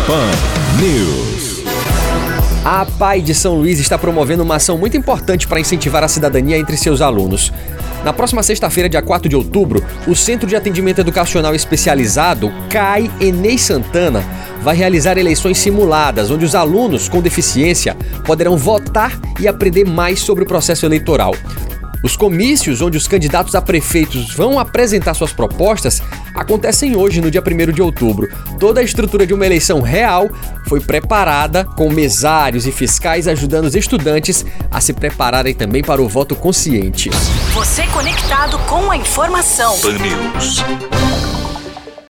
Pan News. A APAE de São Luís está promovendo uma ação muito importante para incentivar a cidadania entre seus alunos. Na próxima sexta-feira, dia 4 de outubro, o Centro de Atendimento Educacional Especializado, CAE Enei Santana, vai realizar eleições simuladas, onde os alunos com deficiência poderão votar e aprender mais sobre o processo eleitoral. Os comícios, onde os candidatos a prefeitos vão apresentar suas propostas, acontecem hoje, no dia 1º de outubro. Toda a estrutura de uma eleição real foi preparada, com mesários e fiscais ajudando os estudantes a se prepararem também para o voto consciente. Você conectado com a informação. Pan News.